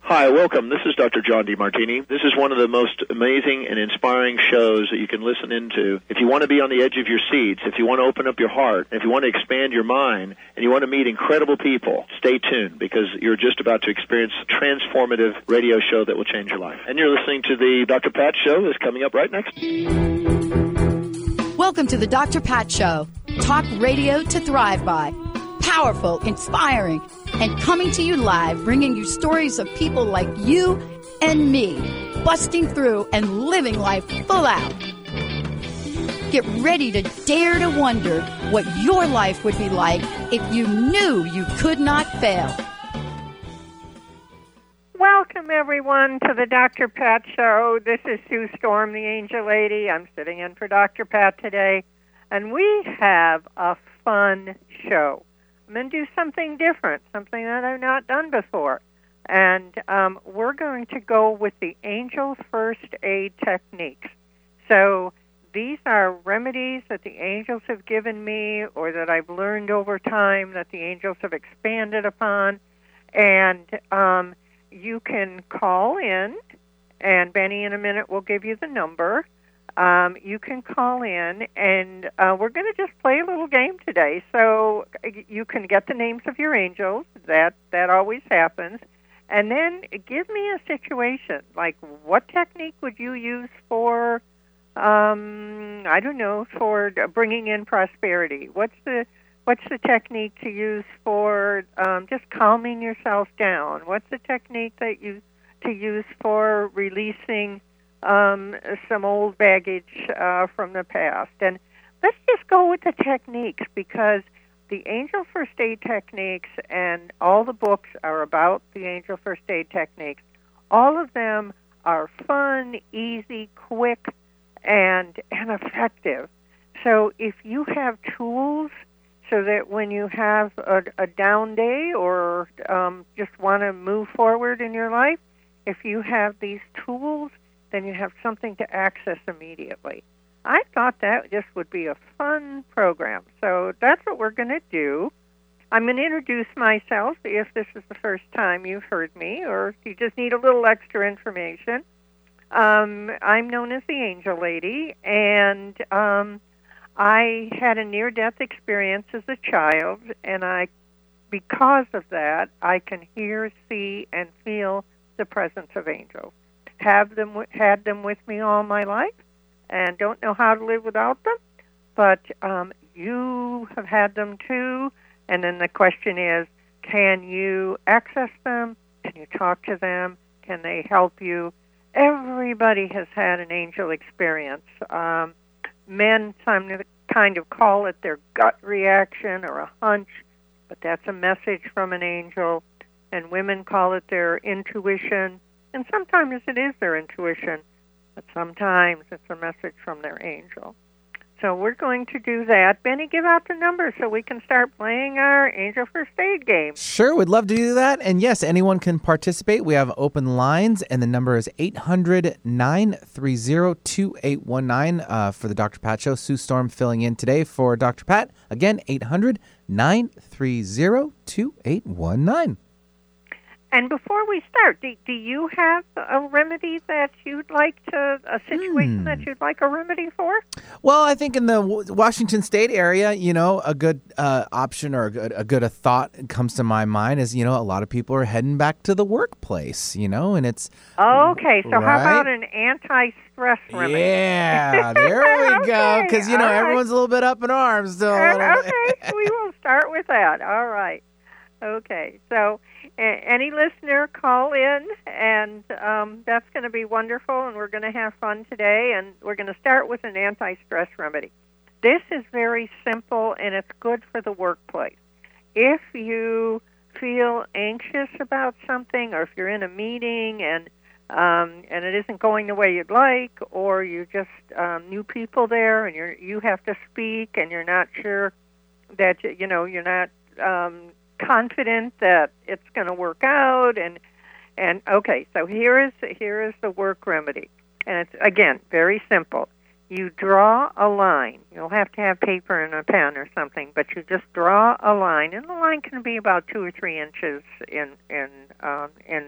Hi, welcome. This is Dr. John DeMartini. This is one of the most amazing and inspiring shows that you can listen into. If you want to be on the edge of your seats, if you want to open up your heart, if you want to expand your mind, and you want to meet incredible people, stay tuned because you're just about to experience a transformative radio show that will change your life. And you're listening to the Dr. Pat Show that's coming up right next. Welcome to the Dr. Pat Show. Talk radio to thrive by. Powerful, inspiring, and coming to you live, bringing you stories of people like you and me, busting through and living life full out. Get ready to dare to wonder what your life would be like if you knew you could not fail. Welcome, everyone, to the Dr. Pat Show. This is Sue Storm, the Angel Lady. I'm sitting in for Dr. Pat today, and we have a fun show. I'm going to do something different, something that I've not done before. And we're going to go with the Angel First Aid techniques. So these are remedies that the angels have given me or that I've learned over time that the angels have expanded upon. And you can call in, and Benny in a minute will give you the number. You can call in, and we're going to just play a little game today. So you can get the names of your angels. That always happens. And then give me a situation. Like, what technique would you use for, I don't know, for bringing in prosperity? What's the technique to use for just calming yourself down? What's the technique that you to use for releasing some old baggage from the past? And let's just go with the techniques, because the Angel First Aid techniques and all the books are about the Angel First Aid techniques. All of them are fun, easy, quick, and effective. So if you have tools so that when you have a down day or just want to move forward in your life, if you have these tools, then you have something to access immediately. I thought that just would be a fun program. So that's what we're going to do. I'm going to introduce myself if this is the first time you've heard me or if you just need a little extra information. I'm known as the Angel Lady, and I had a near-death experience as a child, and because of that, I can hear, see, and feel the presence of angels. Had them with me all my life, and don't know how to live without them, but you have had them too, and then the question is, can you access them? Can you talk to them? Can they help you? Everybody has had an angel experience. Men kind of call it their gut reaction or a hunch, but that's a message from an angel, and women call it their intuition. And sometimes it is their intuition, but sometimes it's a message from their angel. So we're going to do that. Benny, give out the number so we can start playing our Angel First Aid game. Sure, we'd love to do that. And yes, anyone can participate. We have open lines, and the number is 800-930-2819 for the Dr. Pat Show. Sue Storm filling in today for Dr. Pat. Again, 800-930-2819. And before we start, do you have a remedy that you'd like a situation that you'd like a remedy for? Well, I think in the Washington State area, a good option or a good thought comes to my mind is, a lot of people are heading back to the workplace, and it's... Okay, so right? How about an anti-stress remedy? Yeah, there we go, because, everyone's a little bit up in arms still. Okay, we will start with that. All right. Okay, so... Any listener, call in, and that's going to be wonderful, and we're going to have fun today, and we're going to start with an anti-stress remedy. This is very simple, and it's good for the workplace. If you feel anxious about something, or if you're in a meeting and it isn't going the way you'd like, or you just new people there, and you have to speak, and you're not sure that you're not confident that it's going to work out, and okay, so here is the work remedy, and it's again very simple. You draw a line. You'll have to have paper and a pen or something, but you just draw a line, and the line can be about 2 or 3 inches in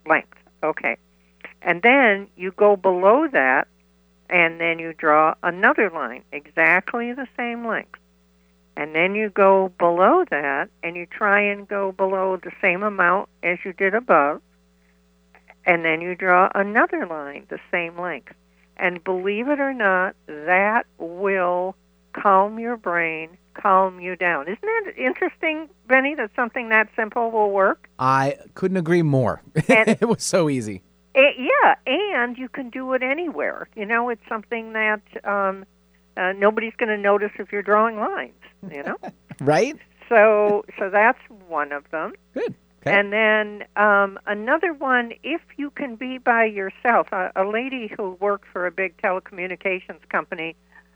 length. Okay. And then you go below that, and then you draw another line, exactly the same length. And then you go below that, and you try and go below the same amount as you did above. And then you draw another line, the same length. And believe it or not, that will calm your brain, calm you down. Isn't that interesting, Benny, that something that simple will work? I couldn't agree more. And it was so easy. Yeah, and you can do it anywhere. You know, it's something that nobody's going to notice if you're drawing lines, you know? Right? So that's one of them. Good. Okay. And then another one, if you can be by yourself. A lady who worked for a big telecommunications company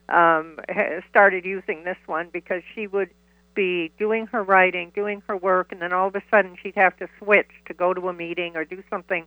started using this one because she would be doing her writing, doing her work, and then all of a sudden she'd have to switch to go to a meeting or do something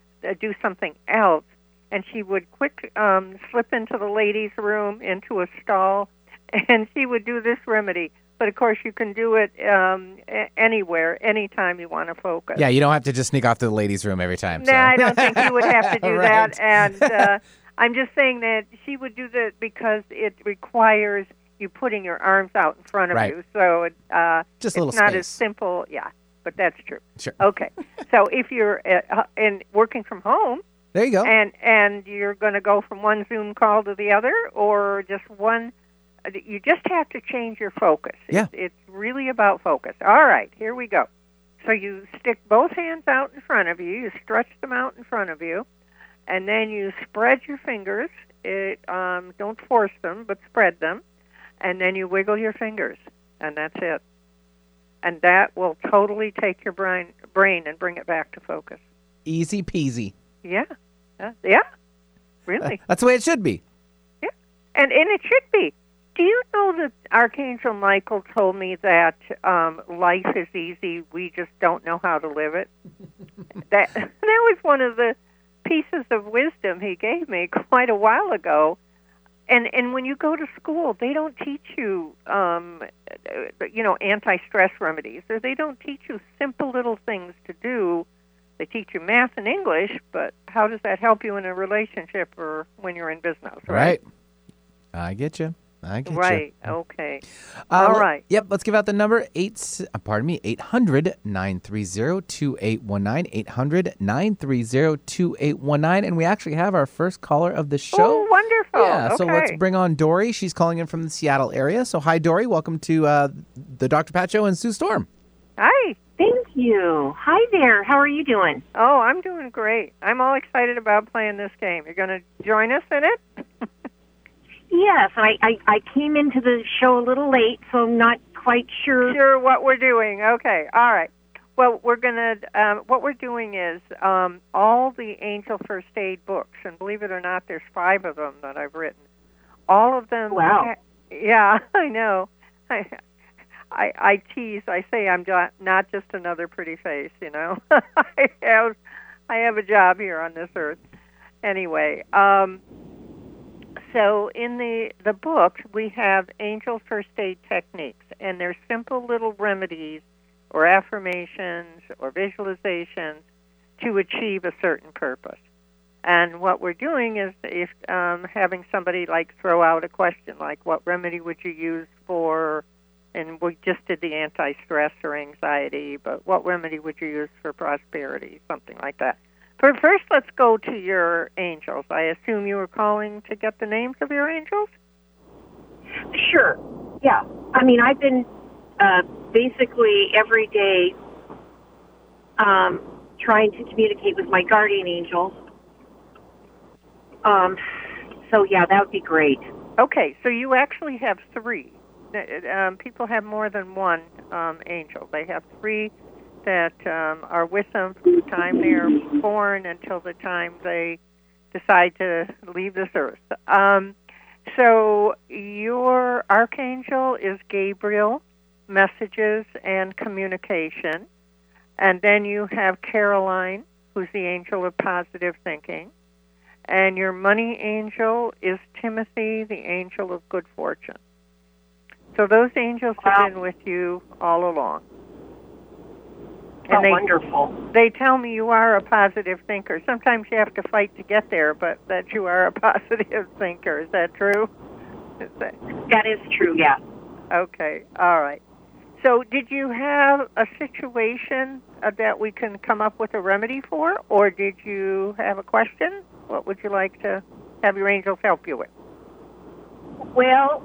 else. And she would quick slip into the ladies' room, into a stall, and she would do this remedy. But, of course, you can do it anywhere, anytime you want to focus. Yeah, you don't have to just sneak off to the ladies' room every time. No, I don't think you would have to do Right. that. And I'm just saying that she would do that because it requires you putting your arms out in front of Right. you. So Just a little it's not space. as simple. Yeah, but that's true. Sure. Okay. So if you're in working from home, There you go. and you're going to go from one Zoom call to the other, or just one, you just have to change your focus. Yeah. It's really about focus. All right, here we go. So you stick both hands out in front of you, you stretch them out in front of you, and then you spread your fingers. Don't force them, but spread them, and then you wiggle your fingers, and that's it. And that will totally take your brain and bring it back to focus. Easy peasy. Yeah. Yeah. Really. That's the way it should be. Yeah. And it should be. Do you know that Archangel Michael told me that life is easy, we just don't know how to live it? that was one of the pieces of wisdom he gave me quite a while ago. And when you go to school, they don't teach you, anti-stress remedies, or they don't teach you simple little things to do. They teach you math and English, but how does that help you in a relationship or when you're in business? Right. I get you. Right. Okay. All right. Yep. Let's give out the number 800-930-2819, 800-930-2819, and we actually have our first caller of the show. Oh, wonderful. Yeah. Okay. So let's bring on Dory. She's calling in from the Seattle area. So hi, Dory. Welcome to the Dr. Pat Show and Sue Storm. Hi. Thank you. Hi there. How are you doing? Oh, I'm doing great. I'm all excited about playing this game. You're going to join us in it? Yes, I came into the show a little late, so I'm not quite sure. Sure what we're doing. Okay. All right. Well, we're going to, what we're doing is all the Angel First Aid books, and believe it or not, there's 5 of them that I've written. All of them. Wow. Yeah, I know. I tease. I say I'm not just another pretty face, you know. I have a job here on this earth. Anyway, so in the book, we have Angel First Aid techniques, and they're simple little remedies or affirmations or visualizations to achieve a certain purpose. And what we're doing is if having somebody like throw out a question like, what remedy would you use for, and we just did the anti-stress or anxiety, but what remedy would you use for prosperity, something like that. But first, let's go to your angels. I assume you were calling to get the names of your angels? Sure. Yeah. I mean, I've been basically every day trying to communicate with my guardian angels. So, yeah, that would be great. Okay, so you actually have 3. People have more than one angel. They have 3 that are with them from the time they're born until the time they decide to leave this earth. So your archangel is Gabriel, messages and communication. And then you have Caroline, who's the angel of positive thinking. And your money angel is Timothy, the angel of good fortune. So those angels have been with you all along. And wonderful. They tell me you are a positive thinker. Sometimes you have to fight to get there, but that you are a positive thinker. Is that true? That is true, yeah. Okay, all right. So did you have a situation that we can come up with a remedy for, or did you have a question? What would you like to have your angels help you with? Well,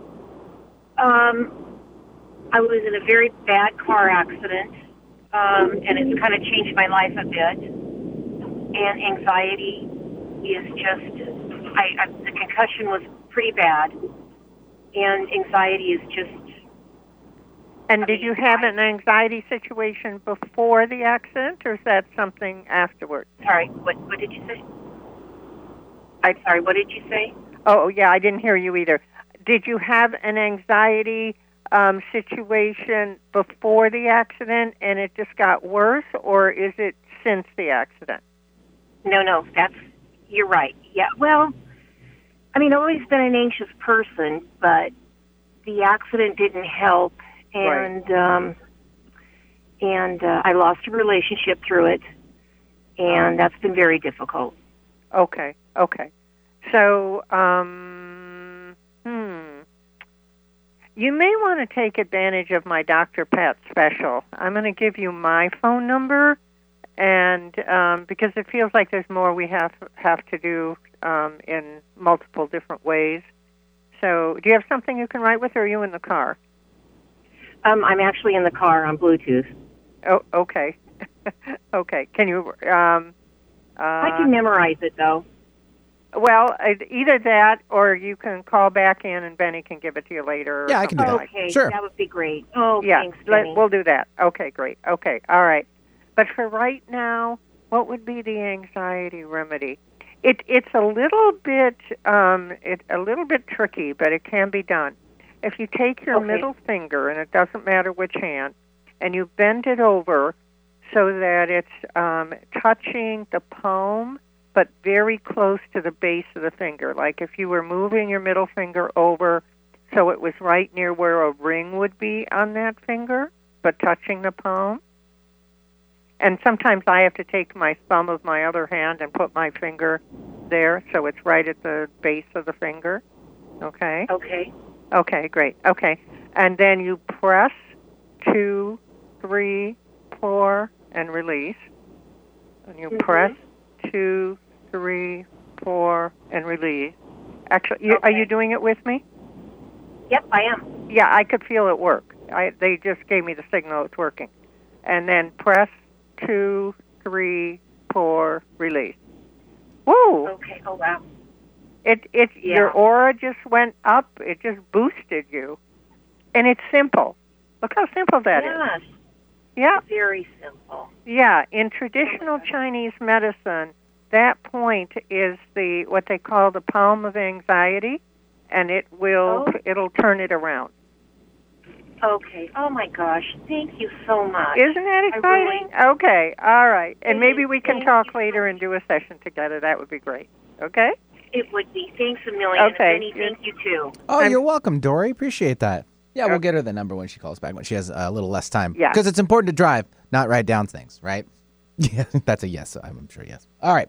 I was in a very bad car accident, and it's kind of changed my life a bit. And anxiety is just, the concussion was pretty bad, and anxiety is just... And did you have an anxiety situation before the accident, or is that something afterwards? Sorry, what did you say? I'm sorry, what did you say? Oh, yeah, I didn't hear you either. Did you have an anxiety situation before the accident and it just got worse, or is it since the accident? No, you're right. Yeah, well, I mean, I've always been an anxious person, but the accident didn't help, and right. I lost a relationship through it, and that's been very difficult. Okay. So, you may want to take advantage of my Dr. Pat special. I'm going to give you my phone number, and because it feels like there's more we have to do in multiple different ways. So, do you have something you can write with, or are you in the car? I'm actually in the car on Bluetooth. Oh, okay. Okay. Can you? I can memorize it, though. Well, either that, or you can call back in and Benny can give it to you later. Yeah, I can do that. Okay, sure. That would be great. Oh, yeah, thanks, Benny. we'll do that. Okay, great. Okay, all right. But for right now, what would be the anxiety remedy? It's a little bit tricky, but it can be done. If you take your middle finger, and it doesn't matter which hand, and you bend it over so that it's touching the palm, but very close to the base of the finger. Like if you were moving your middle finger over so it was right near where a ring would be on that finger, but touching the palm. And sometimes I have to take my thumb of my other hand and put my finger there so it's right at the base of the finger. Okay? Okay, great. Okay. And then you press 2, 3, 4, and release. And you press 2, 3, 4, and release. Actually, are you doing it with me? Yep, I am. Yeah, I could feel it work. They just gave me the signal it's working. And then press 2, 3, 4, release. Woo! Okay, oh wow. Your aura just went up. It just boosted you. And it's simple. Look how simple that is. Yeah. Very simple. Yeah, in traditional Chinese medicine, that point is what they call the palm of anxiety, and it'll turn it around. Okay. Oh my gosh. Thank you so much. Isn't that exciting? Okay. All right. And maybe we can talk later and do a session together. That would be great. Okay? It would be. Thanks a million. Okay. Benny, thank you too. Oh, you're welcome, Dory. Appreciate that. Yeah, we'll get her the number when she calls back, when she has a little less time. Yeah. Because it's important to drive, not write down things, right? Yeah, that's a yes. I'm sure yes. All right.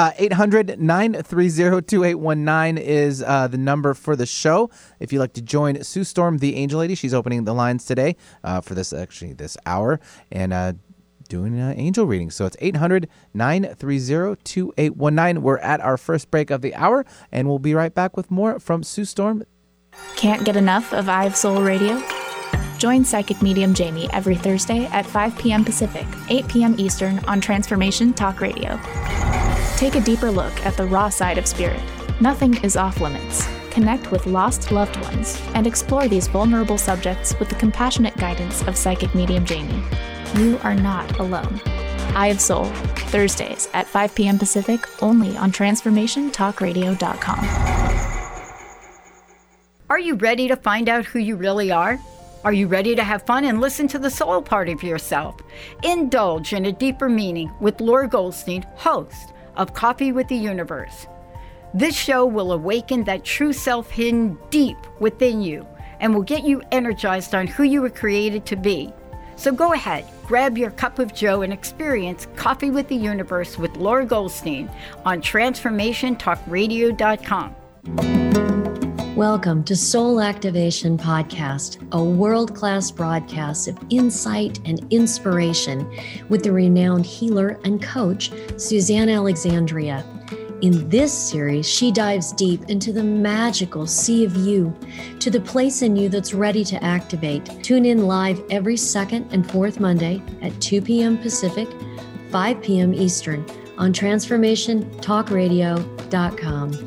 800-930-2819 is the number for the show. If you'd like to join Sue Storm, the Angel Lady, she's opening the lines today for this hour and doing angel readings. So it's 800-930-2819. We're at our first break of the hour, and we'll be right back with more from Sue Storm. Can't get enough of Eye of Soul Radio? Join Psychic Medium Jamie every Thursday at 5 p.m. Pacific, 8 p.m. Eastern on Transformation Talk Radio. Take a deeper look at the raw side of spirit. Nothing is off limits. Connect with lost loved ones and explore these vulnerable subjects with the compassionate guidance of Psychic Medium Jamie. You are not alone. Eye of Soul, Thursdays at 5 p.m. Pacific, only on TransformationTalkRadio.com. Are you ready to find out who you really are? Are you ready to have fun and listen to the soul part of yourself? Indulge in a deeper meaning with Laura Goldstein, host of Coffee with the Universe. This show will awaken that true self hidden deep within you and will get you energized on who you were created to be. So go ahead, grab your cup of joe and experience Coffee with the Universe with Laura Goldstein on TransformationTalkRadio.com. Welcome to Soul Activation Podcast, a world-class broadcast of insight and inspiration with the renowned healer and coach, Suzanne Alexandria. In this series, she dives deep into the magical sea of you, to the place in you that's ready to activate. Tune in live every second and fourth Monday at 2 p.m. Pacific, 5 p.m. Eastern on TransformationTalkRadio.com.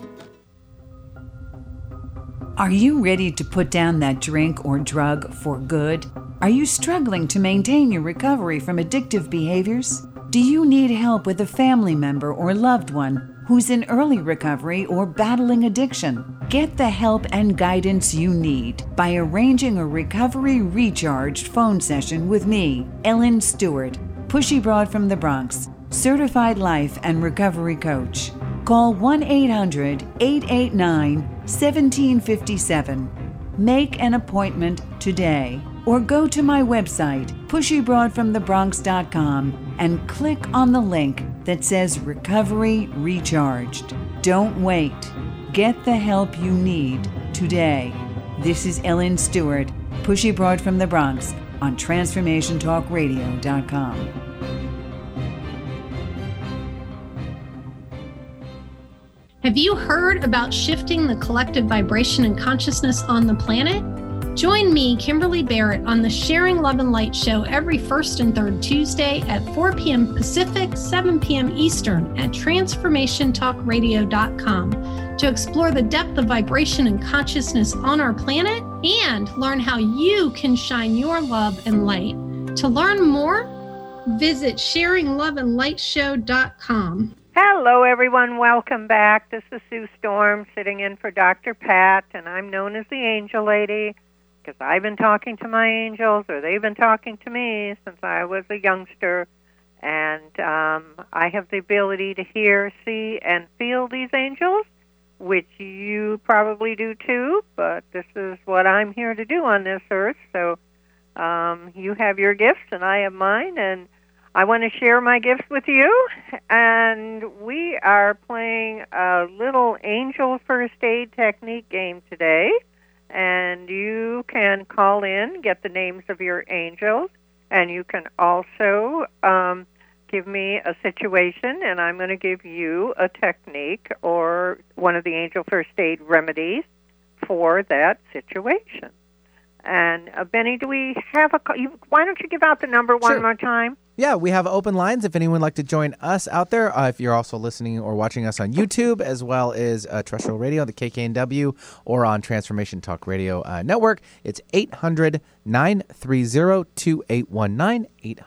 Are you ready to put down that drink or drug for good? Are you struggling to maintain your recovery from addictive behaviors? Do you need help with a family member or loved one who's in early recovery or battling addiction? Get the help and guidance you need by arranging a Recovery Recharged phone session with me, Ellen Stewart, Pushy Broad from the Bronx, certified life and recovery coach. Call 1-800-889-1757. Make an appointment today. Or go to my website, pushybroadfromthebronx.com, and click on the link that says Recovery Recharged. Don't wait. Get the help you need today. This is Ellen Stewart, Pushy Broad from the Bronx, on TransformationTalkRadio.com. Have you heard about shifting the collective vibration and consciousness on the planet? Join me, Kimberly Barrett, on the Sharing Love and Light show every first and third Tuesday at 4 p.m. Pacific, 7 p.m. Eastern at TransformationTalkRadio.com to explore the depth of vibration and consciousness on our planet and learn how you can shine your love and light. To learn more, visit SharingLoveAndLightShow.com. Hello, everyone. Welcome back. This is Sue Storm sitting in for Dr. Pat, and I'm known as the Angel Lady because I've been talking to my angels, or they've been talking to me since I was a youngster, and I have the ability to hear, see, and feel these angels, which you probably do too, but this is what I'm here to do on this earth, so you have your gifts and I have mine, and I want to share my gifts with you, and we are playing a little angel first aid technique game today, and you can call in, get the names of your angels, and you can also give me a situation, and I'm going to give you a technique or one of the angel first aid remedies for that situation. And Benny, do we have why don't you give out the number one more time? Yeah, we have open lines if anyone would like to join us out there. If you're also listening or watching us on YouTube, as well as terrestrial radio, the KKNW, or on Transformation Talk Radio Network, it's 800-930-2819,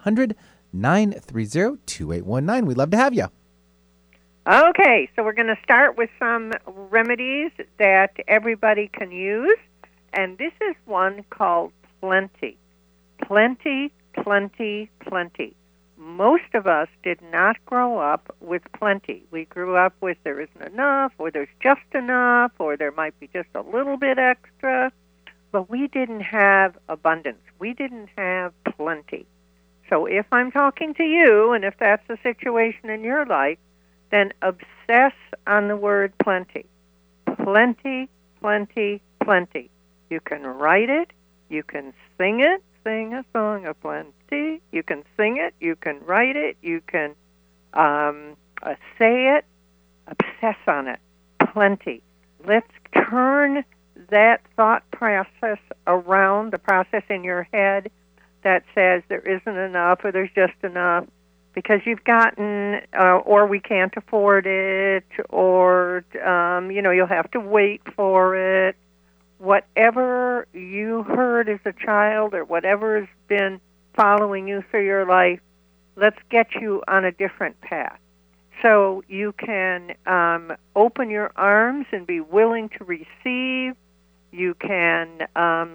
800-930-2819. We'd love to have you. Okay, so we're going to start with some remedies that everybody can use, and this is one called Plenty. Plenty, plenty, plenty. Most of us did not grow up with plenty. We grew up with there isn't enough, or there's just enough, or there might be just a little bit extra, but we didn't have abundance. We didn't have plenty. So if I'm talking to you, and if that's the situation in your life, then obsess on the word plenty. Plenty, plenty, plenty. You can write it, you can sing it, sing a song of plenty. You can sing it, you can write it, you can say it, obsess on it. Plenty. Let's turn that thought process around, the process in your head that says there isn't enough or there's just enough because you've gotten, or we can't afford it, or, you'll have to wait for it. Whatever you heard as a child or whatever has been following you through your life, let's get you on a different path. So you can open your arms and be willing to receive. You can,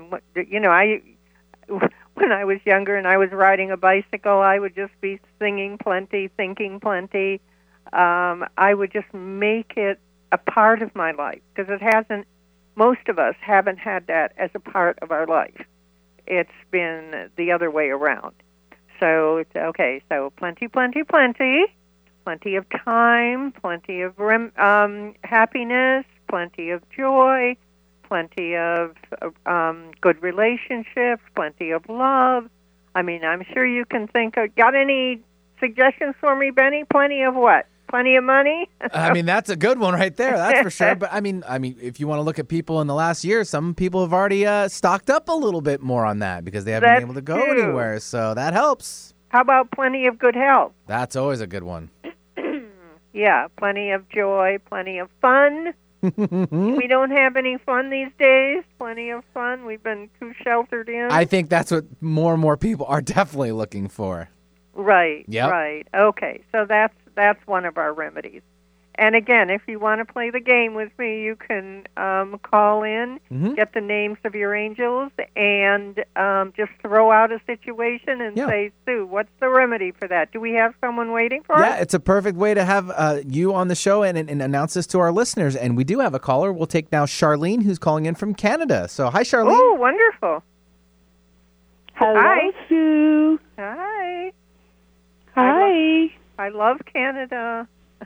when I was younger and I was riding a bicycle, I would just be singing plenty, thinking plenty. I would just make it a part of my life because most of us haven't had that as a part of our life. it's been the other way around. So, okay, so plenty, plenty, plenty. Plenty of time, plenty of happiness, plenty of joy, plenty of good relationships, plenty of love. I mean, I'm sure you can think of... Got any suggestions for me, Benny? Plenty of what? Plenty of money? I mean, that's a good one right there. That's for sure. But I mean, if you want to look at people in the last year, some people have already stocked up a little bit more on that because they haven't been able to go anywhere. So that helps. How about plenty of good health? That's always a good one. Yeah, plenty of joy, plenty of fun. We don't have any fun these days. Plenty of fun. We've been too sheltered in. I think that's what more and more people are definitely looking for. Right. Yep. Right. Okay. So that's one of our remedies. And again, if you want to play the game with me, you can call in, get the names of your angels, and just throw out a situation and say, Sue, what's the remedy for that? Do we have someone waiting for us? Yeah, it's a perfect way to have you on the show and announce this to our listeners. And we do have a caller. We'll take now Charlene, who's calling in from Canada. So, hi, Charlene. Oh, wonderful. Hello, Hi. Sue. Hi. Hi. I love Canada.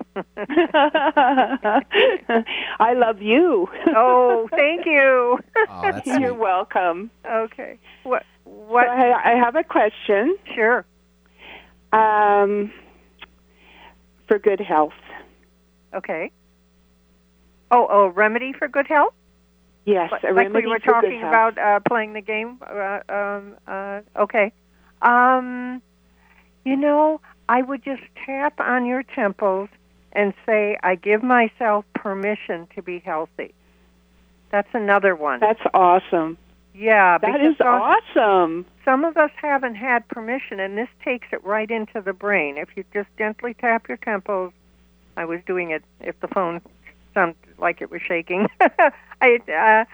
I love you. Oh, thank you. Oh, that's sweet. You're welcome. Okay. What? So I have a question. Sure. For good health. Okay. Oh, remedy for good health? Yes, a like remedy we were for talking good health. about playing the game. Okay. I would just tap on your temples and say, I give myself permission to be healthy. That's another one. That's awesome. Yeah. That is awesome. Some of us haven't had permission, and this takes it right into the brain. If you just gently tap your temples, I was doing it if the phone sounded like it was shaking. I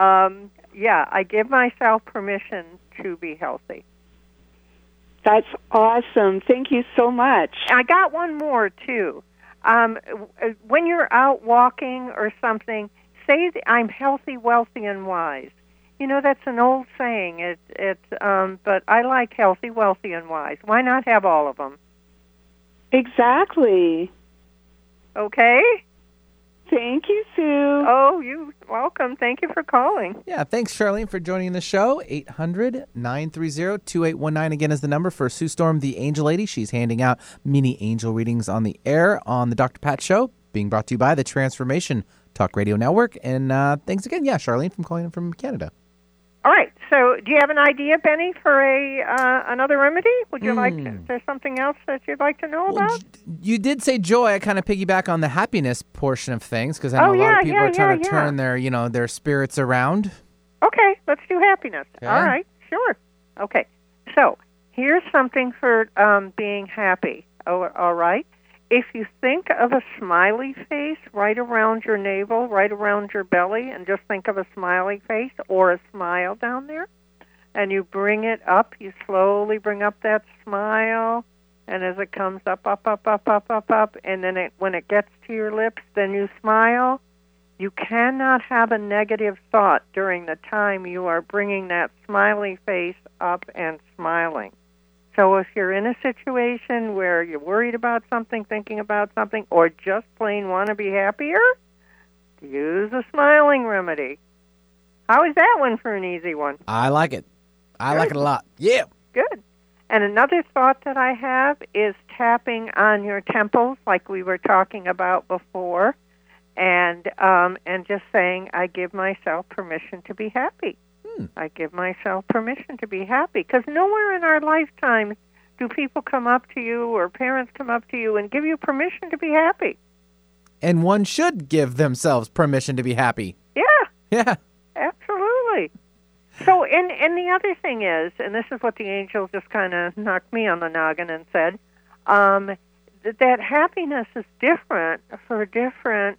give myself permission to be healthy. That's awesome. Thank you so much. I got one more, too. When you're out walking or something, say, I'm healthy, wealthy, and wise. You know, that's an old saying. But I like healthy, wealthy, and wise. Why not have all of them? Exactly. Okay? Thank you, Sue. Oh, you're welcome. Thank you for calling. Yeah, thanks, Charlene, for joining the show. 800-930-2819 again is the number for Sue Storm, the Angel Lady. She's handing out mini angel readings on the air on the Dr. Pat Show, being brought to you by the Transformation Talk Radio Network. And thanks again, Charlene, from calling in from Canada. All right. So do you have an idea, Benny, for another remedy? Would you like to, is there something else that you'd like to know about? You did say joy. I kind of piggyback on the happiness portion of things because I know a lot of people are trying to turn their spirits around. Okay. Let's do happiness. Okay. All right. Sure. Okay. So here's something for being happy. Oh, all right. If you think of a smiley face right around your navel, right around your belly, and just think of a smiley face or a smile down there, and you bring it up, you slowly bring up that smile, and as it comes up, and then when it gets to your lips, then you smile. You cannot have a negative thought during the time you are bringing that smiley face up and smiling. So if you're in a situation where you're worried about something, thinking about something, or just plain want to be happier, use a smiling remedy. How is that one for an easy one? I like it. I like it a lot. Yeah. Good. And another thought that I have is tapping on your temples, like we were talking about before, and just saying, I give myself permission to be happy. I give myself permission to be happy. Because nowhere in our lifetime do people come up to you or parents come up to you and give you permission to be happy. And one should give themselves permission to be happy. Yeah. Yeah. Absolutely. So, and the other thing is, and this is what the angel just kind of knocked me on the noggin and said, that happiness is different for different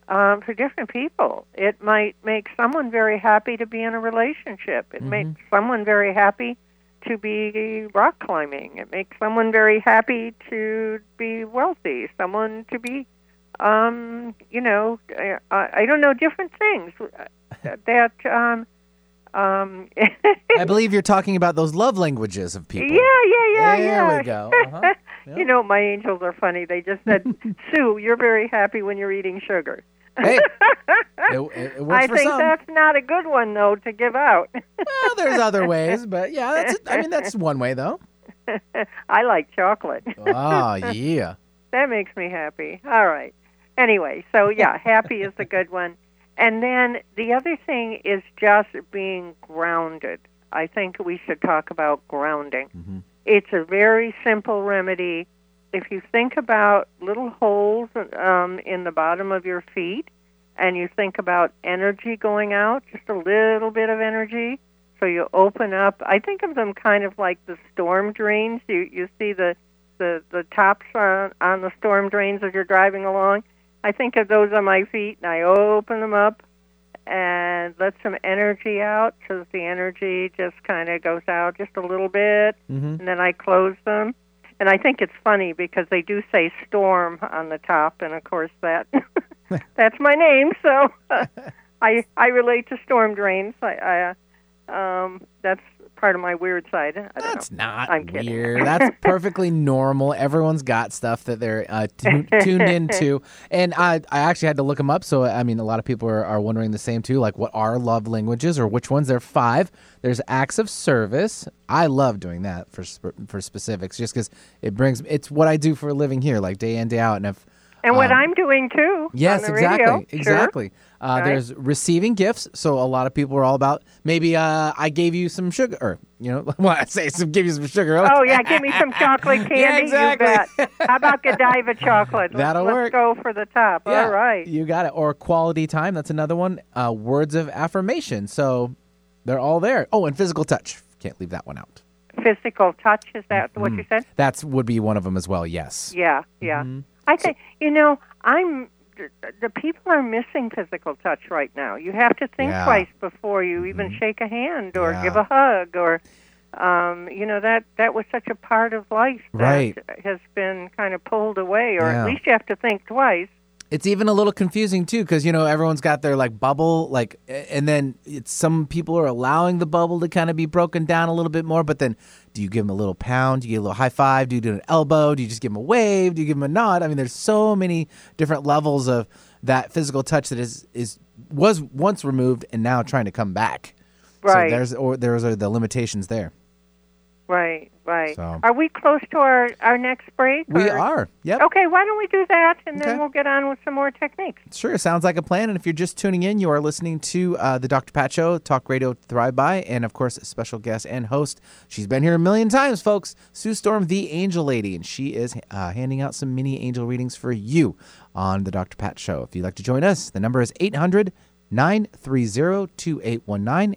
people. It might make someone very happy to be in a relationship. It makes someone very happy to be rock climbing. It makes someone very happy to be wealthy. Someone to be, I don't know, different things that I believe you're talking about those love languages of people. Yeah. There we go. Uh-huh. Yep. You know, my angels are funny. They just said, Sue, you're very happy when you're eating sugar. Hey, it works I for think some. that's not a good one, though, to give out. Well, there's other ways, but yeah, that's one way, though. I like chocolate. Oh, yeah. That makes me happy. All right. Anyway, so yeah, happy is the good one. And then the other thing is just being grounded. I think we should talk about grounding. Mm-hmm. It's a very simple remedy. If you think about little holes in the bottom of your feet, and you think about energy going out, just a little bit of energy, so you open up. I think of them kind of like the storm drains. You see the tops on the storm drains as you're driving along. I think of those on my feet, and I open them up and let some energy out, so the energy just kind of goes out just a little bit, and then I close them. And I think it's funny because they do say storm on the top, and of course that that's my name, so I relate to storm drains. That's part of my weird side. That's not I'm kidding. weird. That's perfectly normal. Everyone's got stuff that they're tuned into. And I actually had to look them up. So, I mean, a lot of people are wondering the same, too. Like, what are love languages or which ones? There are 5. There's acts of service. I love doing that for specifics just because it's what I do for a living here, like day in, day out. And what I'm doing, too. Yes, on the exactly. radio. Exactly. Sure. Right. There's receiving gifts. So a lot of people are all about maybe I gave you some sugar or, well, I say give you some sugar. Oh, yeah, give me some chocolate candy. Yeah, exactly. You bet. How about Godiva chocolate? That'll work. Let's go for the top. Yeah, all right. You got it. Or quality time. That's another one. Words of affirmation. So they're all there. Oh, and physical touch. Can't leave that one out. Physical touch, is that what you said? That would be one of them as well, yes. Yeah. I think, the people are missing physical touch right now. You have to think twice before you even shake a hand or give a hug or, that was such a part of life that has been kind of pulled away, or at least you have to think twice. It's even a little confusing, too, because, everyone's got their, bubble, and then some people are allowing the bubble to kind of be broken down a little bit more, but then do you give them a little pound? Do you give a little high five? Do you do an elbow? Do you just give them a wave? Do you give them a nod? I mean, there's so many different levels of that physical touch that was once removed and now trying to come back. Right. So there's the limitations there. Right. So. Are we close to our next break? We are, yep. Okay, why don't we do that, and then we'll get on with some more techniques. Sure, sounds like a plan. And if you're just tuning in, you are listening to the Dr. Pat Show, Talk Radio to Thrive By, and, of course, a special guest and host. She's been here a million times, folks, Sue Storm, the Angel Lady, and she is handing out some mini angel readings for you on the Dr. Pat Show. If you'd like to join us, the number is 800-930-2819,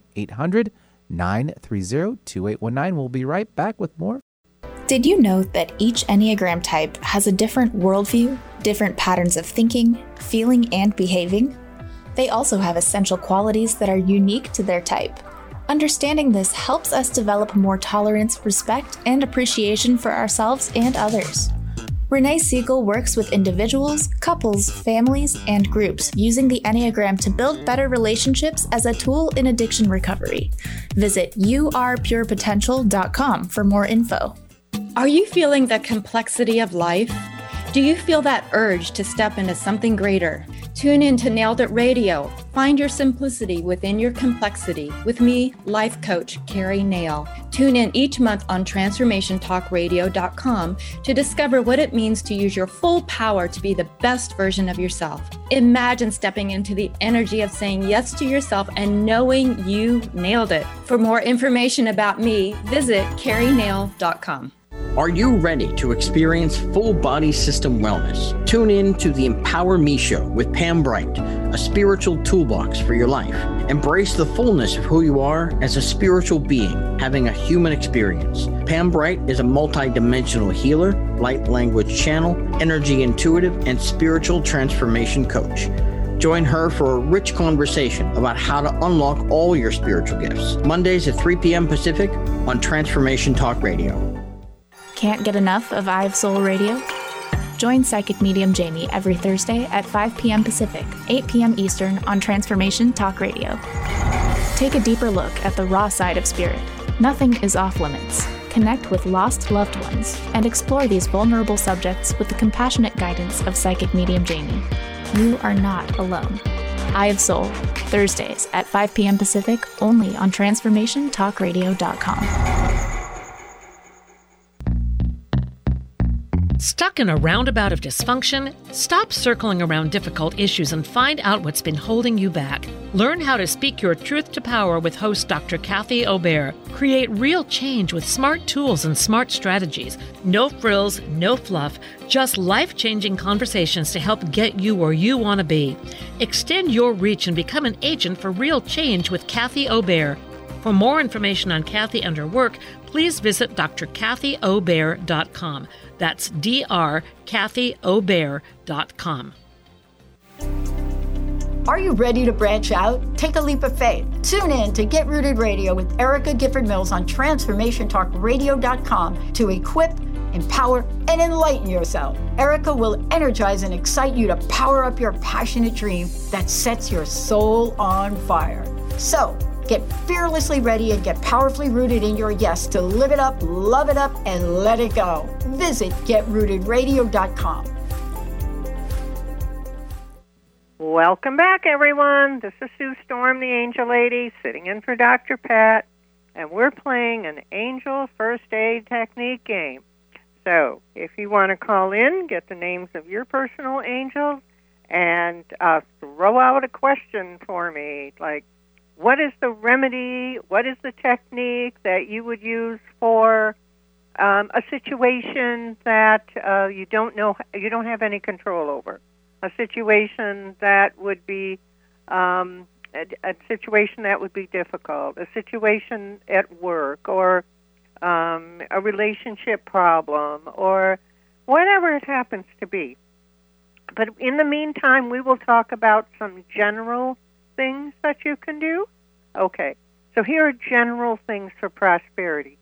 800-930-2819. We'll be right back with more. Did you know that each Enneagram type has a different worldview, different patterns of thinking, feeling, and behaving? They also have essential qualities that are unique to their type. Understanding this helps us develop more tolerance, respect, and appreciation for ourselves and others. Renee Siegel works with individuals, couples, families, and groups using the Enneagram to build better relationships as a tool in addiction recovery. Visit yourpurepotential.com for more info. Are you feeling the complexity of life? Do you feel that urge to step into something greater? Tune in to Nailed It Radio. Find your simplicity within your complexity with me, life coach Carrie Nail. Tune in each month on TransformationTalkRadio.com to discover what it means to use your full power to be the best version of yourself. Imagine stepping into the energy of saying yes to yourself and knowing you nailed it. For more information about me, visit CarrieNail.com. Are you ready to experience full body system wellness? Tune in to the Empower Me Show with Pam Bright, a spiritual toolbox for your life. Embrace the fullness of who you are as a spiritual being having a human experience. Pam Bright is a multi-dimensional healer, light language channel, energy intuitive, and spiritual transformation coach. Join her for a rich conversation about how to unlock all your spiritual gifts. Mondays at 3 p.m. Pacific on Transformation Talk Radio. Can't get enough of I've Soul Radio? Join Psychic Medium Jamie every Thursday at 5 p.m. Pacific, 8 p.m. Eastern on Transformation Talk Radio. Take a deeper look at the raw side of spirit. Nothing is off limits. Connect with lost loved ones and explore these vulnerable subjects with the compassionate guidance of psychic medium Jamie. You are not alone. Eye of Soul, Thursdays at 5 p.m. Pacific, only on TransformationTalkRadio.com. Stuck in a roundabout of dysfunction? Stop circling around difficult issues and find out what's been holding you back. Learn how to speak your truth to power with host Dr. Kathy Obear. Create real change with smart tools and smart strategies. No frills, no fluff, just life-changing conversations to help get you where you want to be. Extend your reach and become an agent for real change with Kathy Obear. For more information on Kathy and her work, please visit drkathyobear.com. That's drkathyobear.com. Are you ready to branch out? Take a leap of faith. Tune in to Get Rooted Radio with Erica Gifford Mills on TransformationTalkRadio.com to equip, empower, and enlighten yourself. Erica will energize and excite you to power up your passionate dream that sets your soul on fire. So, get fearlessly ready and get powerfully rooted in your yes to live it up, love it up, and let it go. Visit GetRootedRadio.com. Welcome back, everyone. This is Sue Storm, the Angel Lady, sitting in for Dr. Pat, and we're playing an Angel First Aid Technique game. So, if you want to call in, get the names of your personal angels, and throw out a question for me, like, what is the remedy, what is the technique that you would use for a situation that you don't have any control over? A situation that would be a situation that would be difficult, a situation at work, or a relationship problem, or whatever it happens to be. But in the meantime, we will talk about some general things that you can do. Okay, so here are general things for prosperity.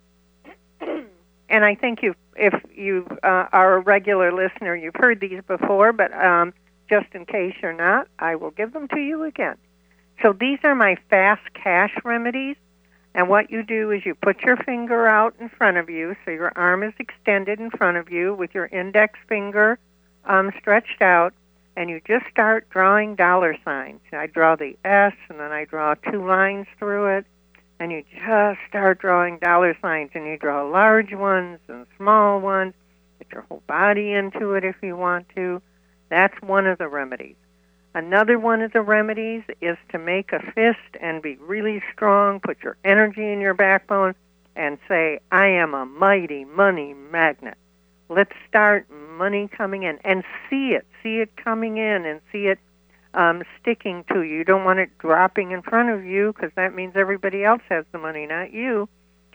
And I think if you are a regular listener, you've heard these before, but just in case you're not, I will give them to you again. So these are my fast cash remedies. And what you do is you put your finger out in front of you, so your arm is extended in front of you with your index finger stretched out, and you just start drawing dollar signs. I draw the S, and then I draw 2 lines through it, and you just start drawing dollar signs, and you draw large ones and small ones. Get your whole body into it if you want to. That's one of the remedies. Another one of the remedies is to make a fist and be really strong, put your energy in your backbone, and say, I am a mighty money magnet. Let's start money coming in, and see it coming in, and see it sticking to you. You don't want it dropping in front of you, because that means everybody else has the money, not you.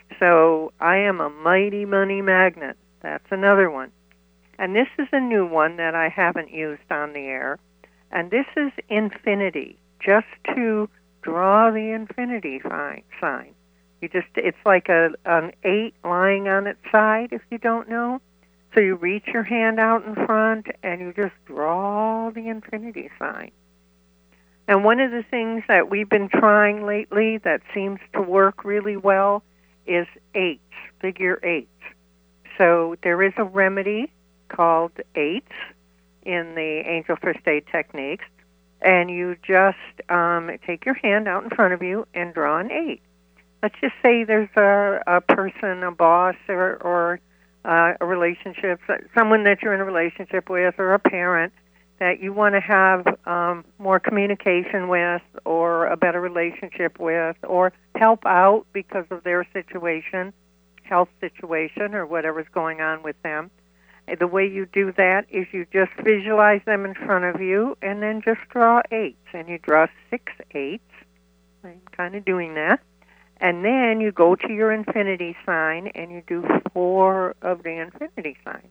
So I am a mighty money magnet. That's another one. And this is a new one that I haven't used on the air. And this is infinity, just to draw the infinity sign. It's like an 8 lying on its side, if you don't know. So you reach your hand out in front, and you just draw the infinity sign. And one of the things that we've been trying lately that seems to work really well is 8s, figure 8s. So there is a remedy called 8s in the Angel First Aid Techniques, and you just take your hand out in front of you and draw an 8. Let's just say there's a person, a boss, or a relationship, someone that you're in a relationship with, or a parent that you want to have more communication with, or a better relationship with, or help out because of their situation, health situation, or whatever's going on with them. The way you do that is you just visualize them in front of you, and then just draw 8s. And you draw 6 8s. I'm kind of doing that. And then you go to your infinity sign, and you do 4 of the infinity sign.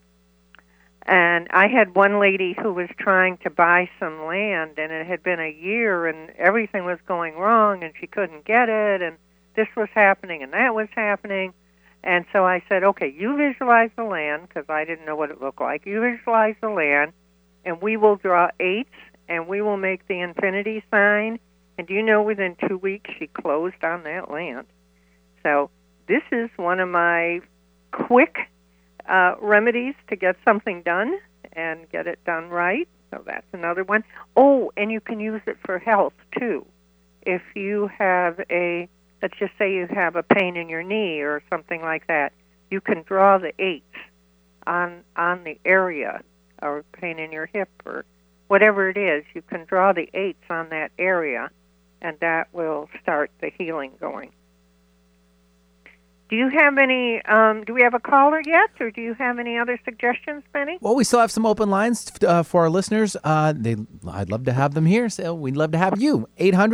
And I had one lady who was trying to buy some land, and it had been a year, and everything was going wrong, and she couldn't get it, and this was happening, and that was happening. And so I said, okay, you visualize the land, because I didn't know what it looked like. You visualize the land, and we will draw 8s, and we will make the infinity sign, And do you know within 2 weeks she closed on that land? So this is one of my quick remedies to get something done and get it done right. So that's another one. Oh, and you can use it for health, too. If you have let's just say you have a pain in your knee or something like that, you can draw the 8s on the area, or pain in your hip or whatever it is. You can draw the 8s on that area, and that will start the healing going. Do you have any, do we have a caller yet, or do you have any other suggestions, Benny? Well, we still have some open lines for our listeners. I'd love to have them here, so we'd love to have you.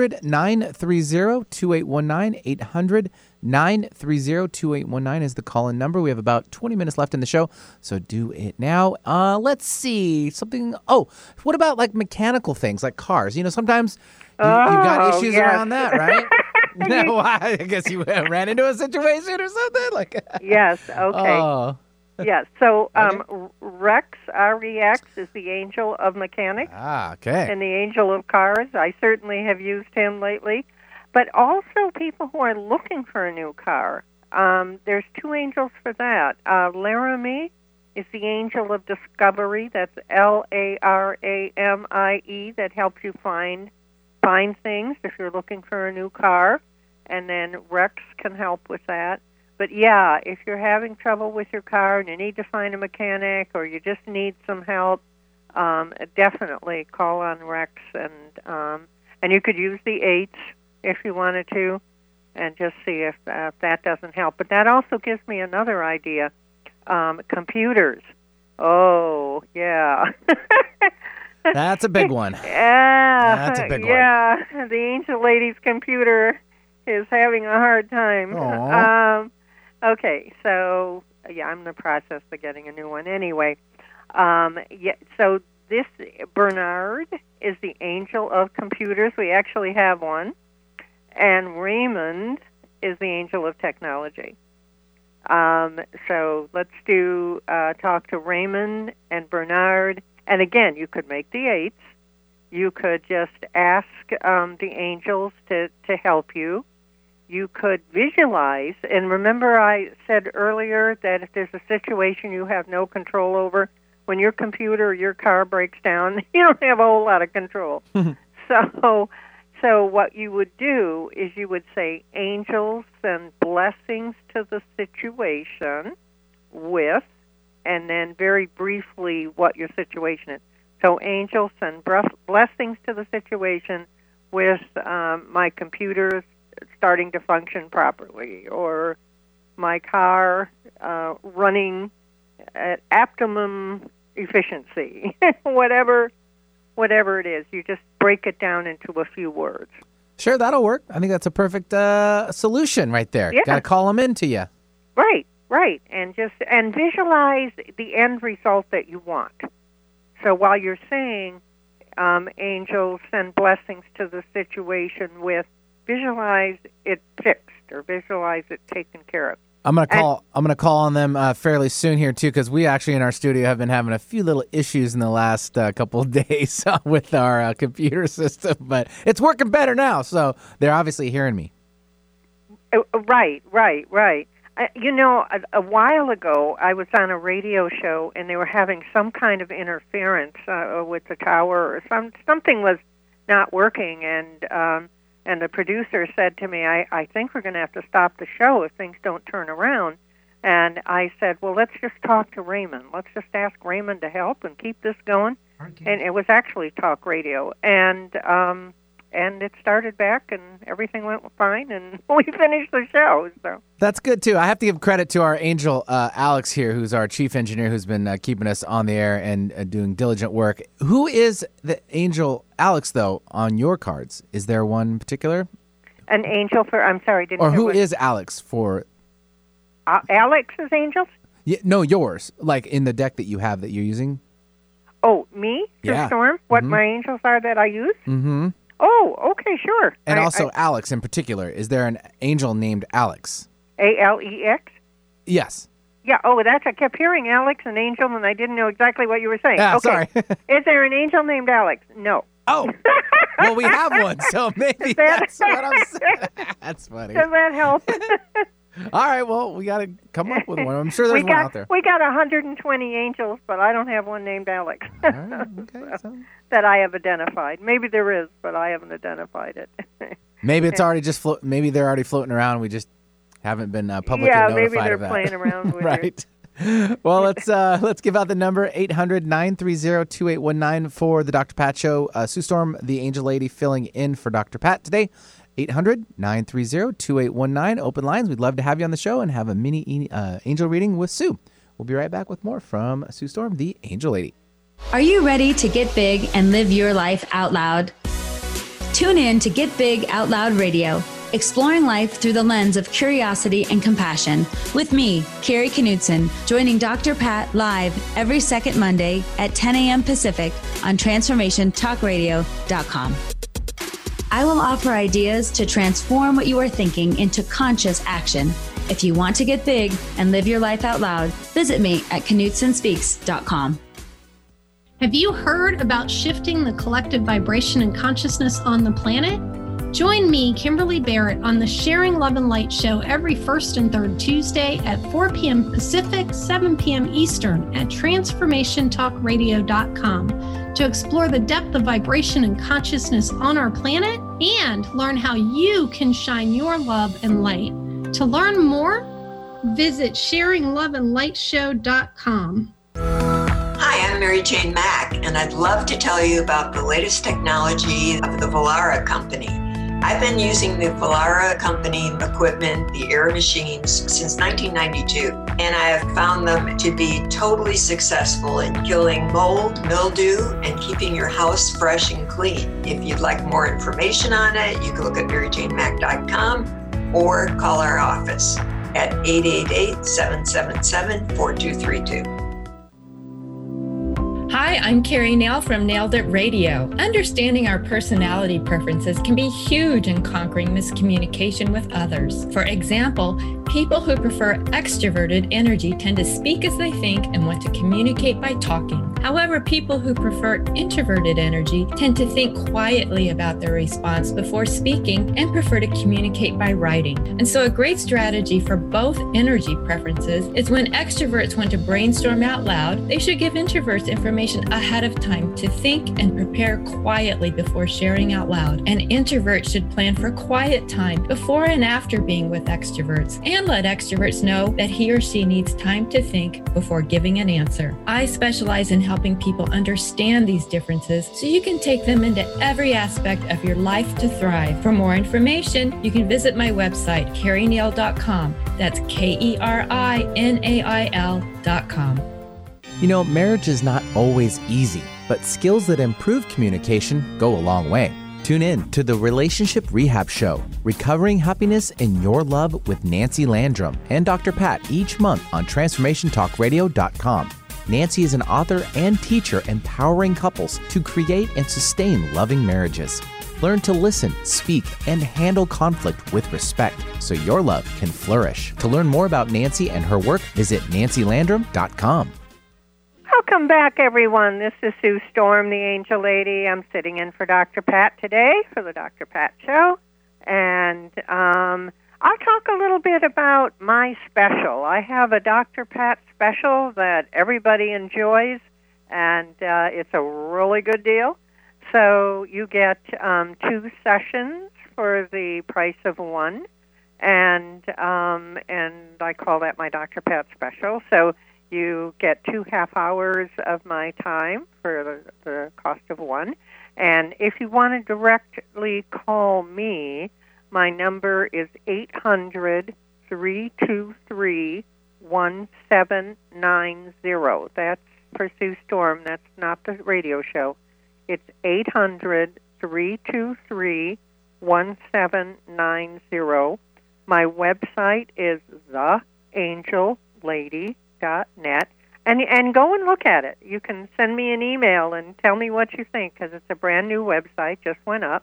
800-930-2819, 800-930-2819 is the call-in number. We have about 20 minutes left in the show, so do it now. Let's see, what about like mechanical things, like cars? You know, sometimes you've got issues around that, right? No, I guess you ran into a situation or something like. Yes. Okay. Oh. Yes. So Rex, R-E-X, is the angel of mechanics. Okay. And the angel of cars. I certainly have used him lately, but also people who are looking for a new car. There's 2 angels for that. Laramie is the angel of discovery. That's L-A-R-A-M-I-E. That helps you find things if you're looking for a new car, and then Rex can help with that. But yeah, if you're having trouble with your car and you need to find a mechanic or you just need some help, definitely call on Rex, and you could use the 8s if you wanted to, and just see if that doesn't help. But that also gives me another idea. Computers. Oh, yeah. That's a big one. Yeah, that's a big one. Yeah, the angel lady's computer is having a hard time. Okay, so yeah, I'm in the process of getting a new one anyway. So this Bernard is the angel of computers. We actually have one, and Raymond is the angel of technology. So let's talk to Raymond and Bernard. And again, you could make the 8s. You could just ask the angels to help you. You could visualize. And remember I said earlier that if there's a situation you have no control over, when your computer or your car breaks down, you don't have a whole lot of control. So what you would do is you would say, angels send blessings to the situation with, and then very briefly what your situation is. So angels send blessings to the situation with my computer starting to function properly, or my car running at optimum efficiency, whatever it is. You just break it down into a few words. Sure, that'll work. I think that's a perfect solution right there. Yeah. Got to call them into you. Right, and visualize the end result that you want. So while you're saying angels send blessings to the situation with, visualize it fixed or visualize it taken care of. I'm gonna call on them fairly soon here too, because we actually in our studio have been having a few little issues in the last couple of days with our computer system, but it's working better now. So they're obviously hearing me. Right. A while ago, I was on a radio show, and they were having some kind of interference with the tower, or something was not working, and the producer said to me, I think we're going to have to stop the show if things don't turn around. And I said, well, let's just talk to Raymond. Let's just ask Raymond to help and keep this going. Okay. And it was actually talk radio. And it started back, and everything went fine, and we finished the show. So that's good too. I have to give credit to our angel Alex here, who's our chief engineer, who's been keeping us on the air and doing diligent work. Who is the angel Alex, though, on your cards? Is there one particular? An angel for? I'm sorry, didn't. Or who is Alex for? Alex's angels? Yeah, no, yours. Like in the deck that you have that you're using. Oh, me? Yeah. Storm? What my angels are that I use? Mm-hmm. Oh, okay, sure. And also Alex in particular. Is there an angel named Alex? A-L-E-X? Yes. Yeah, I kept hearing Alex and angel, and I didn't know exactly what you were saying. Yeah, okay. sorry. Is there an angel named Alex? No. Oh. Well, we have one, so maybe that's what I'm saying. That's funny. Does that help? All right, well, we got to come up with one. I'm sure there's one out there. We got 120 angels, but I don't have one named Alex All right, okay, so. that I have identified. Maybe there is, but I haven't identified it. Maybe it's already just maybe they're already floating around. And we just haven't been publicly notified maybe they're of that. playing around with right. Well, let's give out the number 800-930-2819 for the Dr. Pat Show. Sue Storm, the Angel Lady, filling in for Dr. Pat today. 800-930-2819. Open lines. We'd love to have you on the show and have a mini angel reading with Sue. We'll be right back with more from Sue Storm, the Angel Lady. Are you ready to get big and live your life out loud? Tune in to Get Big Out Loud Radio, exploring life through the lens of curiosity and compassion, with me, Carrie Knudsen, joining Dr. Pat live every second Monday at 10 a.m. Pacific on TransformationTalkRadio.com. I will offer ideas to transform what you are thinking into conscious action. If you want to get big and live your life out loud, visit me at KnudsenSpeaks.com. Have you heard about shifting the collective vibration and consciousness on the planet? Join me, Kimberly Barrett, on the Sharing Love and Light show every first and third Tuesday at 4 p.m. Pacific, 7 p.m. Eastern at TransformationTalkRadio.com to explore the depth of vibration and consciousness on our planet and learn how you can shine your love and light. To learn more, visit SharingLoveAndLightShow.com. Hi, I'm Mary Jane Mack, and I'd love to tell you about the latest technology of the Vollara Company. I've been using the Vollara Company equipment, the air machines, since 1992, and I have found them to be totally successful in killing mold, mildew, and keeping your house fresh and clean. If you'd like more information on it, you can look at maryjanemack.com or call our office at 888-777-4232. Hi, I'm Carrie Nail from Nailed It Radio. Understanding our personality preferences can be huge in conquering miscommunication with others. For example, people who prefer extroverted energy tend to speak as they think and want to communicate by talking. However, people who prefer introverted energy tend to think quietly about their response before speaking and prefer to communicate by writing. And so a great strategy for both energy preferences is when extroverts want to brainstorm out loud, they should give introverts information ahead of time to think and prepare quietly before sharing out loud. An introvert should plan for quiet time before and after being with extroverts and let extroverts know that he or she needs time to think before giving an answer. I specialize in helping people understand these differences so you can take them into every aspect of your life to thrive. For more information, you can visit my website, KerryNail.com. That's KerryNail.com. You know, marriage is not always easy, but skills that improve communication go a long way. Tune in to the Relationship Rehab Show, Recovering Happiness in Your Love with Nancy Landrum and Dr. Pat each month on TransformationTalkRadio.com. Nancy is an author and teacher empowering couples to create and sustain loving marriages. Learn to listen, speak, and handle conflict with respect so your love can flourish. To learn more about Nancy and her work, visit NancyLandrum.com. Welcome back, everyone. This is Sue Storm, the Angel Lady. I'm sitting in for Dr. Pat today for the Dr. Pat Show. And I'll talk a little bit about my special. I have a Dr. Pat special that everybody enjoys, and it's a really good deal. So you get 2 sessions for the price of one, and I call that my Dr. Pat special. So you get 2 half hours of my time for the cost of one. And if you want to directly call me, my number is 800-323-1790. That's for Sue Storm. That's not the radio show. It's 800-323-1790. My website is theangellady.net. And go and look at it. You can send me an email and tell me what you think, because it's a brand new website, just went up,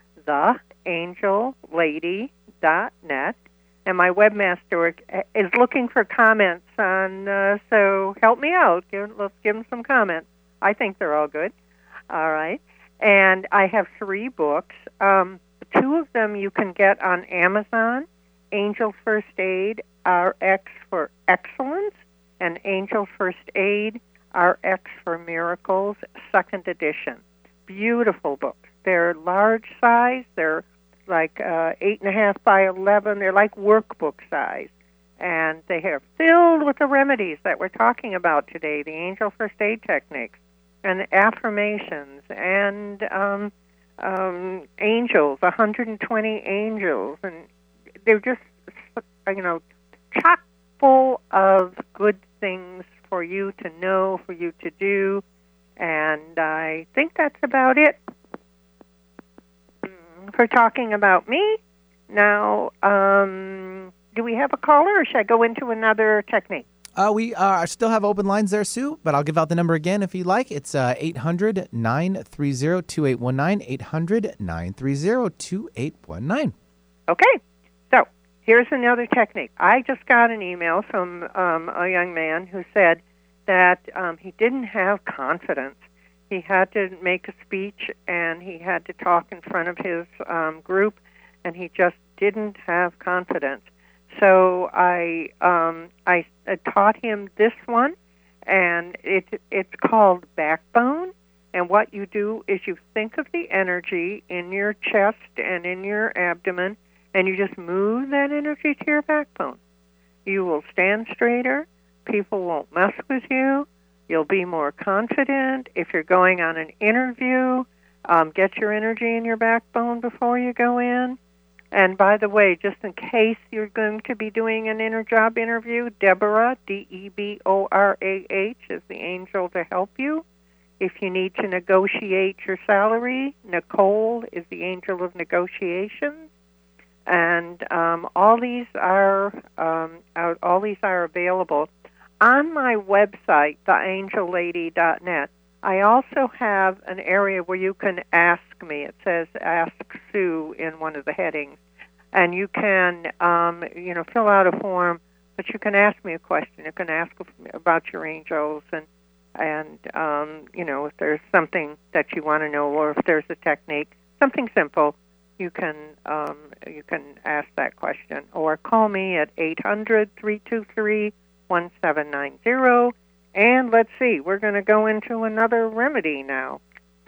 theangellady.net. And my webmaster is looking for comments on, so help me out. Let's give them some comments. I think they're all good. All right. And I have 3 books. 2 of them you can get on Amazon, Angel First Aid, RX for Excellence, and Angel First Aid, RX for Miracles, 2nd edition. Beautiful books. They're large size. They're like 8.5 by 11. They're like workbook size. And they are filled with the remedies that we're talking about today, the Angel First Aid techniques, and affirmations, and angels, 120 angels. And they're just, chock full of good things for you to know, for you to do. And I think that's about it for talking about me. Now, do we have a caller, or should I go into another technique? We still have open lines there, Sue, but I'll give out the number again if you'd like. It's 800-930-2819, 800-930-2819. Okay, so here's another technique. I just got an email from a young man who said that he didn't have confidence. He had to make a speech, and he had to talk in front of his group, and he just didn't have confidence. So I taught him this one, and it's called Backbone. And what you do is you think of the energy in your chest and in your abdomen, and you just move that energy to your backbone. You will stand straighter. People won't mess with you. You'll be more confident. If you're going on an interview, get your energy in your backbone before you go in. And by the way, just in case you're going to be doing an inner job interview, Deborah, Deborah, is the angel to help you. If you need to negotiate your salary, Nicole is the angel of negotiations. And all these are available on my website, theangellady.net. I also have an area where you can ask me. It says Ask Sue in one of the headings. And you can, fill out a form, but you can ask me a question. You can ask about your angels and if there's something that you want to know, or if there's a technique, something simple, you can ask that question. Or call me at 800-323-1790. And let's see, we're going to go into another remedy now.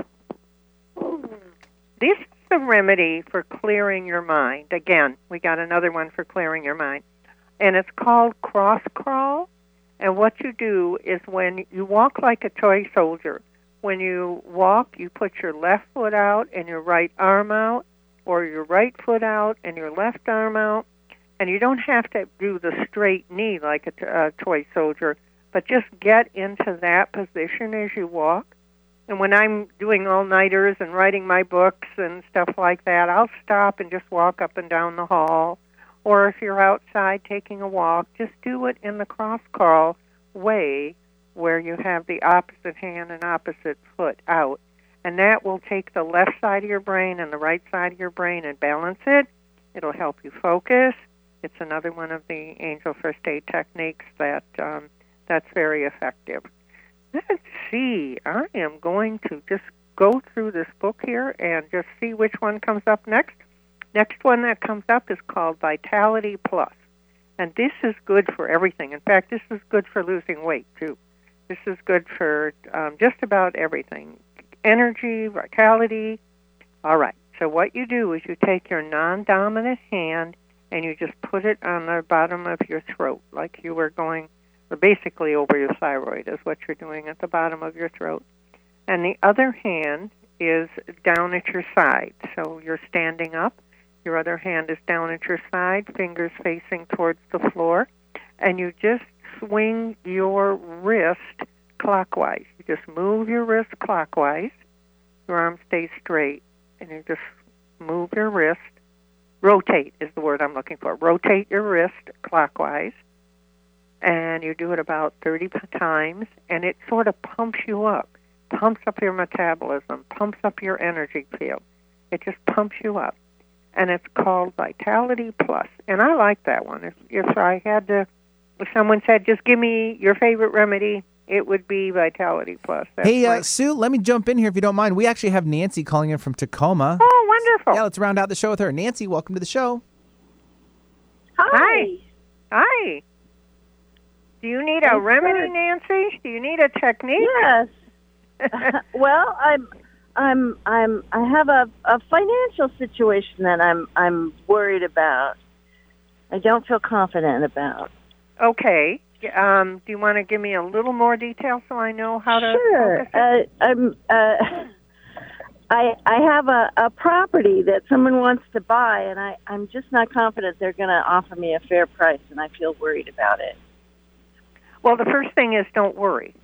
This is the remedy for clearing your mind. Again, we got another one for clearing your mind. And it's called cross crawl. And what you do is when you walk like a toy soldier, when you walk, you put your left foot out and your right arm out, or your right foot out and your left arm out. And you don't have to do the straight knee like a toy soldier, but just get into that position as you walk. And when I'm doing all-nighters and writing my books and stuff like that, I'll stop and just walk up and down the hall. Or if you're outside taking a walk, just do it in the cross-crawl way where you have the opposite hand and opposite foot out. And that will take the left side of your brain and the right side of your brain and balance it. It'll help you focus. It's another one of the Angel First Aid techniques that's very effective. Let's see. I am going to just go through this book here and just see which one comes up next. Next one that comes up is called Vitality Plus. And this is good for everything. In fact, this is good for losing weight, too. This is good for just about everything. Energy, vitality. All right. So what you do is you take your non-dominant hand and you just put it on the bottom of your throat, like you were going, or basically over your thyroid is what you're doing at the bottom of your throat. And the other hand is down at your side. So you're standing up. Your other hand is down at your side, fingers facing towards the floor. And you just swing your wrist clockwise. You just move your wrist clockwise. Your arm stays straight. And you just move your wrist. Rotate is the word I'm looking for. Rotate your wrist clockwise. And you do it about 30 times. And it sort of pumps you up. Pumps up your metabolism. Pumps up your energy field. It just pumps you up. And it's called Vitality Plus. And I like that one. If I had to, if someone said, just give me your favorite remedy, it would be Vitality Plus. That's Hey, Sue, let me jump in here if you don't mind. We actually have Nancy calling in from Tacoma. Oh, wonderful. Yeah, let's round out the show with her. Nancy, welcome to the show. Hi. Hi. Do you need a remedy, Nancy? Do you need a technique? Yes. Well, I have a financial situation that I'm worried about. I don't feel confident about. Okay. Do you want to give me a little more detail so I know how to? Sure. I have a property that someone wants to buy, and I'm just not confident they're going to offer me a fair price, and I feel worried about it. Well, the first thing is don't worry.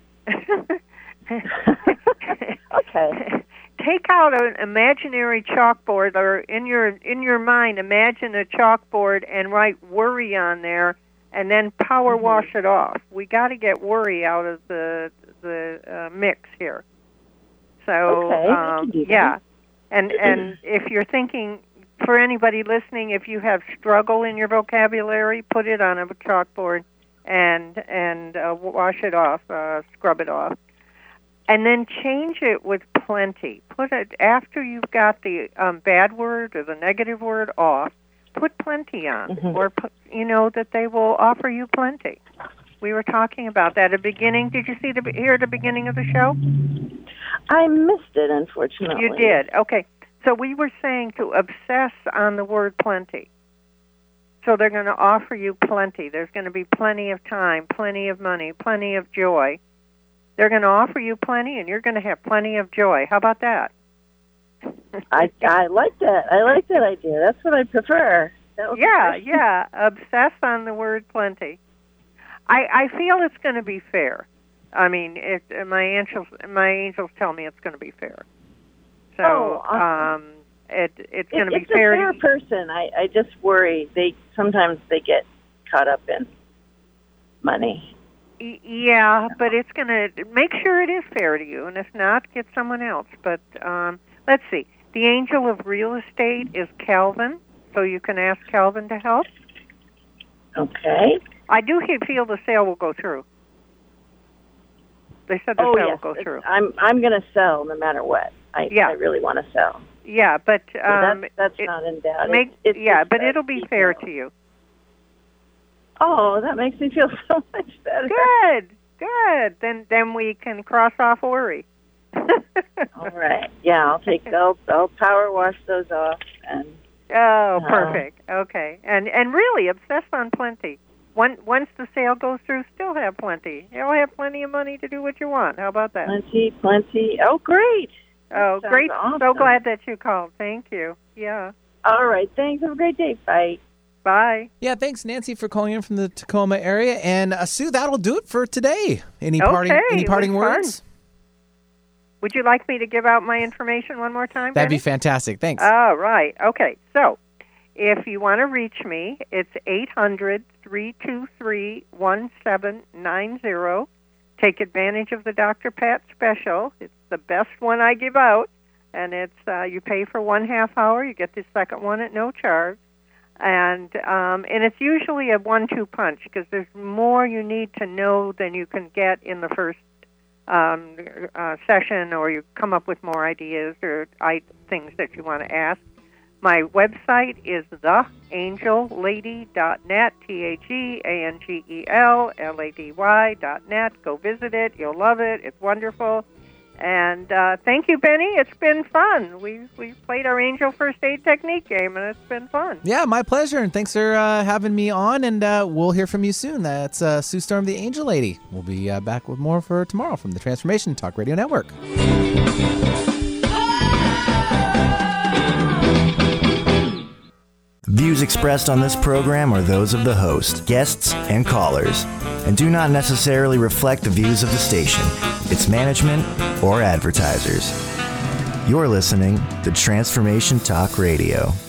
Okay. Take out an imaginary chalkboard, or in your mind, imagine a chalkboard and write worry on there, and then power wash it off. We got to get worry out of the mix here. So okay, yeah, and if you're thinking, for anybody listening, if you have struggle in your vocabulary, put it on a chalkboard and wash it off, scrub it off. And then change it with plenty. Put it after you've got the bad word or the negative word off. Put plenty on, or put, that they will offer you plenty. We were talking about that at the beginning. Did you hear the beginning of the show? I missed it, unfortunately. You did. Okay. So we were saying to obsess on the word plenty. So they're going to offer you plenty. There's going to be plenty of time, plenty of money, plenty of joy. They're going to offer you plenty, and you're going to have plenty of joy. How about that? I like that. I like that idea. That's what I prefer. Yeah. Obsess on the word plenty. I feel it's going to be fair. I mean, my angels tell me it's going to be fair. So awesome. It's going to be fair. It's a fair person. I just worry sometimes they get caught up in money. Yeah, but it's going to make sure it is fair to you, and if not, get someone else. But let's see. The angel of real estate is Calvin, so you can ask Calvin to help. Okay. I do feel the sale will go through. They said the sale will go through. I'm going to sell no matter what. I really want to sell. Yeah, but that's not in doubt. But it'll be fair to you. Oh, that makes me feel so much better. Good. Then we can cross off worry. All right. Yeah, I'll power wash those off and. Oh, perfect. Okay, and really obsess on plenty. Once the sale goes through, still have plenty. You'll have plenty of money to do what you want. How about that? Plenty. Oh, great. Oh, great. Awesome. So glad that you called. Thank you. Yeah. All right. Thanks. Have a great day. Bye. Bye. Yeah, thanks, Nancy, for calling in from the Tacoma area. And Sue, that'll do it for today. Any parting words? Would you like me to give out my information one more time? That'd Benny? be fantastic. Thanks. All right. Okay. So if you want to reach me, it's 800-323-1790. Take advantage of the Dr. Pat special. It's the best one I give out. And it's you pay for 1/2 hour. You get the second one at no charge. And it's usually a 1-2 punch because there's more you need to know than you can get in the first session, or you come up with more ideas or things that you want to ask. My website is theangellady.net, THEANGELLADY.net. Go visit it. You'll love it. It's wonderful. And thank you, Benny. It's been fun. We played our Angel First Aid Technique game, and it's been fun. Yeah, my pleasure. And thanks for having me on. And we'll hear from you soon. That's Sue Storm, the Angel Lady. We'll be back with more for tomorrow from the Transformation Talk Radio Network. Views expressed on this program are those of the host, guests, and callers, and do not necessarily reflect the views of the station, its management, or advertisers. You're listening to Transformation Talk Radio.